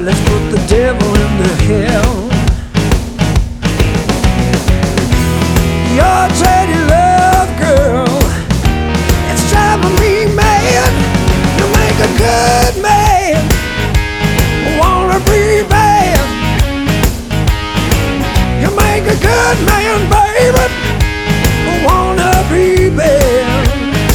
let's put the devil into hell. Your dirty love, girl, it's driving me mad. You make a good man wanna be bad. You make a good man, baby, wanna be bad.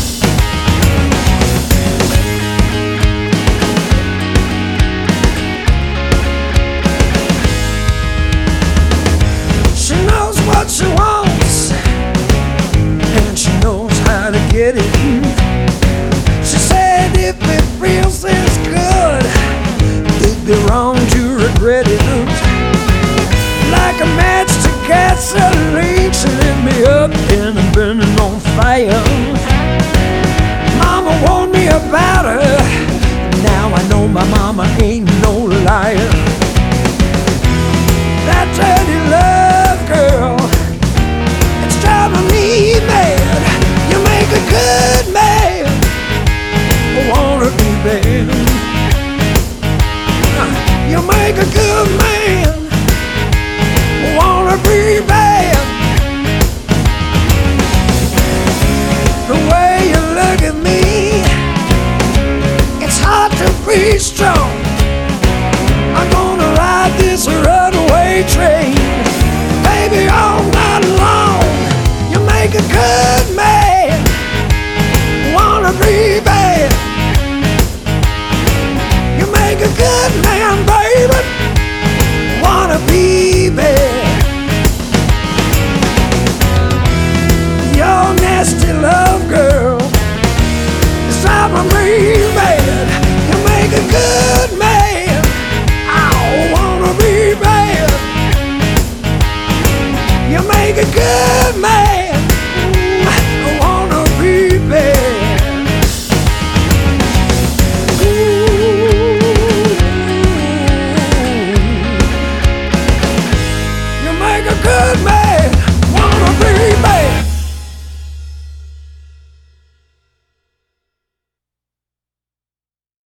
She knows what she wants, and she knows how to get it. She said if it feels this good, it'd be wrong to regret it. Like a match to gasoline, she lit me up and I'm burning on fire. Mama warned me about her, now I know my mama ain't no liar. That dirty love, girl, it's driving me mad. You make a good man wanna be bad. You make a good man wanna be bad. The way you look at me, it's hard to be strong. I'm gonna ride this runaway train.